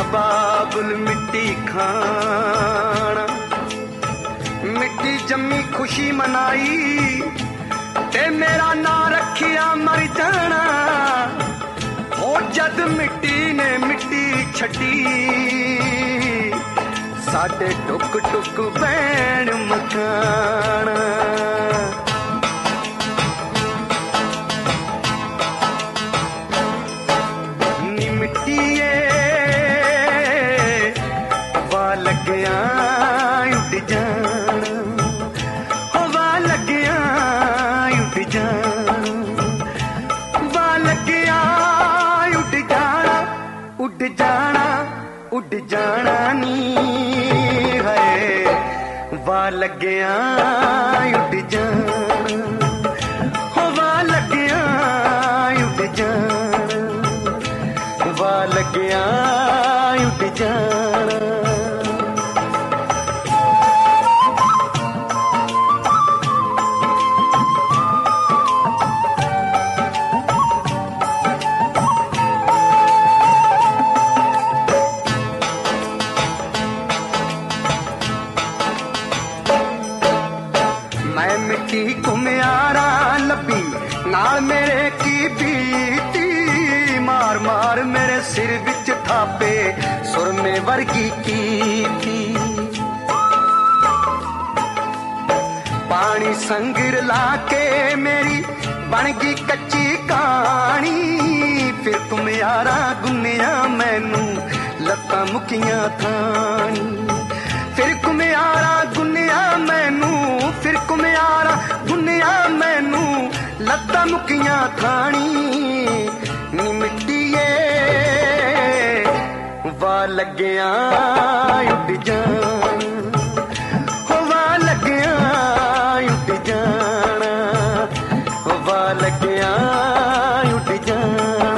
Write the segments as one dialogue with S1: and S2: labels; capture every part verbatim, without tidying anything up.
S1: बाबुल मिट्टी खाना, मिट्टी जम्मी खुशी मनाई ते मेरा ना रखिया मर जाना। हो जद मिट्टी ने मिट्टी छड्डी साडे टुक टुक पैण मकाना। नी मिट्टीए वा लग्या उठ जाना, वा लग्या उठ जाना, वा लग्या उठ जाना, उठ जाना उठ जाना नी है, वा लग्या उठ जाना, वा लग्या उठ जाना, वा लग्या उठ जाना। मैं मिट्टी घुमियारा लभी नाल मेरे की बीती, मार मार मेरे सिर विच थापे सुरमे वर्गी की थी। पानी संगिर लाके मेरी बन गई कच्ची कहानी, फिर घुमियारा गुनिया मैनू लत्तां मुकियां थानी। फिर घुमियारा गुनिया मैनू, फिर घुमियारा गुनिया मैनू लत्तां मुकियां थानी। नी मिट्टीए वा लग्या उठ जाना, वा लग्या उठ जाना, वा लग्या उठ जाना।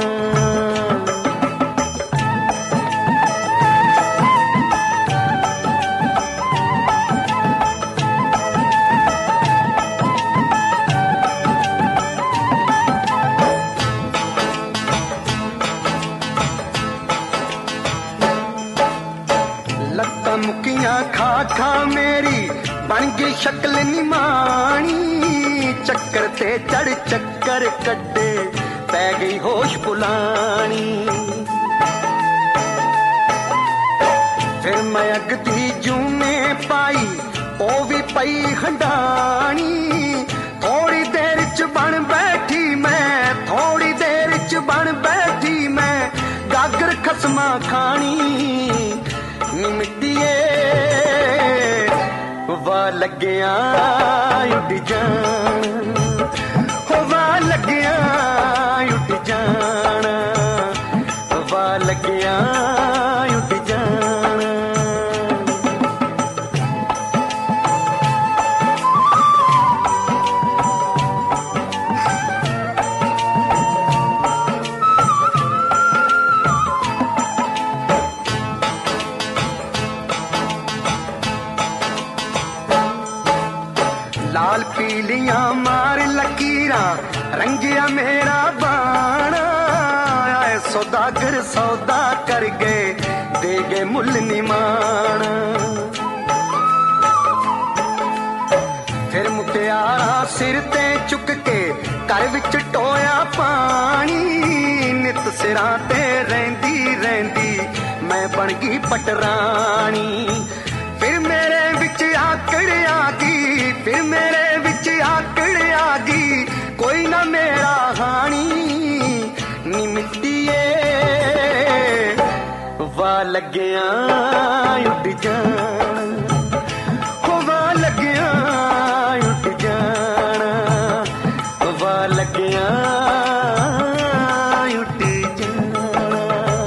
S1: लत्तां मुकियां खा खा मेरी बन गई शक्ल निमानी, चक्कर ते चढ़ चक्कर कड्डे पै गई होश बुलानी। फिर मैं अगती जूने पाई ओ भी पई हंडानी, थोड़ी देर च बन बैठी मैं, थोड़ी देर च बन बैठी मैं गागर खसमा खानी। मिट्टीए वा लग्या उठ जाना, वा लग्या उठ जाना, वा लग्या उठ जाना। लाल पीलियां मार लकीरां रंगिया मेरा बाणा, आए सौदागर सौदा कर गए दे गए मुल निमाना। फिर मुटियारा सिर ते चुक के घर विच टोया पानी, नित सिरां ते रहिंदी रहिंदी मैं बन गई पटरानी। फिर मेरे विच आकड़ आ गई, फिर मेरे विच आकड़ आ गई कोई ना मेरा हानी। नी मिट्टीए वा लग्या उठ जाना, वा लग्या उठ जाना, वा लग्या उठ जाना।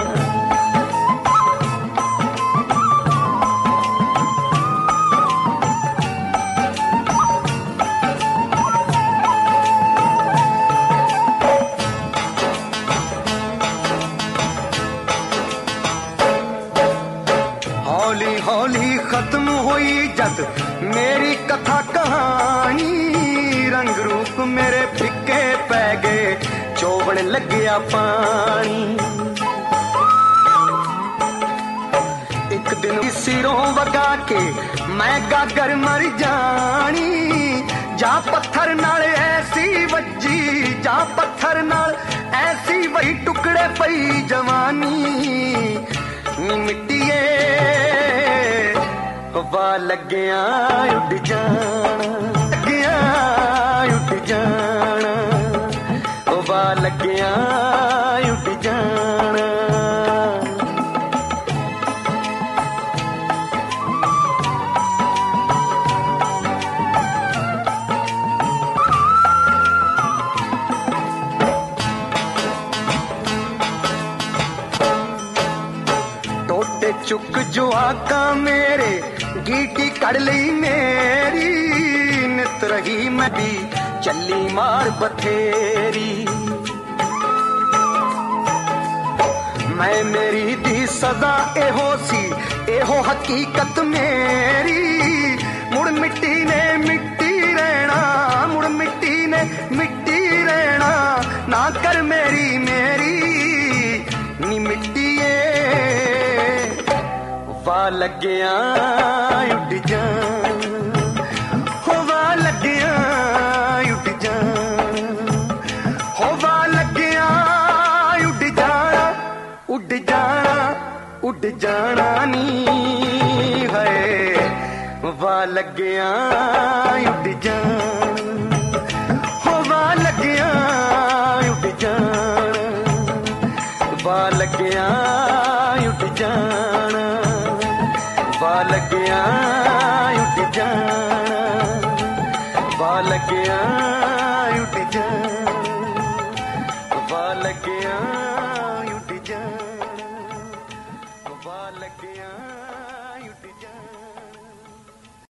S1: हौली हौली खत्म हुई जद मेरी कथा कहानी, रंग रूप मेरे फिक्के पै गए चोबन लग्या पानी। एक दिन सिरों वगा के मैं गागर मर जानी, जा पत्थर नाल ऐसी वज्जी, जा पत्थर नाल ऐसी वही टुकड़े पई जवानी। नी मिट्टिए वा लग्या उड़ जाना, लग्या उड़ जाना, वा लग्या उड़ जाना। चुक जो आका मेरे गीटी कड़ ली मेरी, नित रही मैं भी चली मार बथेरी। मैं मेरी दी सदा एहो सी एहो हकीकत मेरी, मुड़ मिट्टी ने मिट्टी रहना, मुड़ मिट्टी ने मिट्टी रहना, ना कर मेरी मेरी नी मिट्टिए वा लग्या उड़ जाना, हो वा लग्या उड़ जाना, हो वा लग्या उड़ जाना, उड़ जाना उड़ जाना नी है, वा लग्या उड़ जाना, हो वा लग्या उड़ जाना, वा लग्या उड़ जाना, वा लग्या उड़ जाना, वा लग्या उड़ जाना, वा लग्या उड़ जाना, वा लग्या